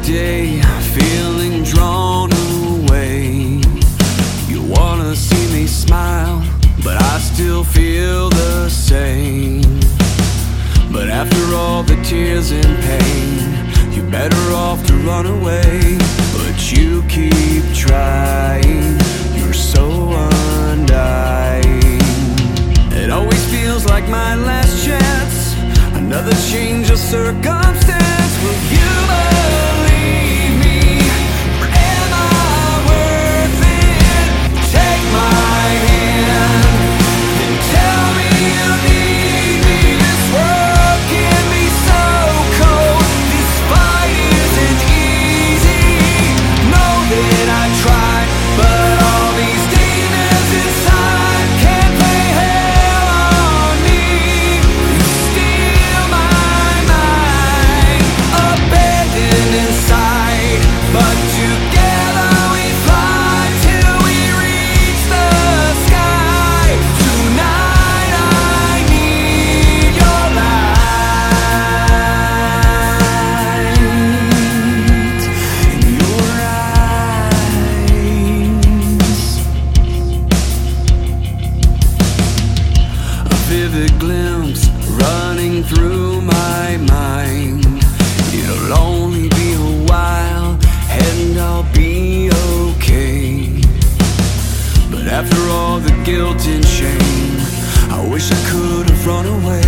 day, feeling drawn away. You wanna see me smile, but I still feel the same. But after all the tears and pain, you're better off to run away. But you keep trying, you're so undying. It always feels like my last chance, another change of circumstance. Will you believe me? Or am I worth it? Take my hand and tell me you need me. This world can be so cold, this fight isn't easy. Know that I tried, but all these demons inside can't play hell on me. You steal my mind, abandoned inside, but together we fly till we reach the sky. Tonight I need your light in your eyes. A vivid glimpse running through my mind. It'll only be a while and I'll be okay. But after all the guilt and shame, I wish I could have run away.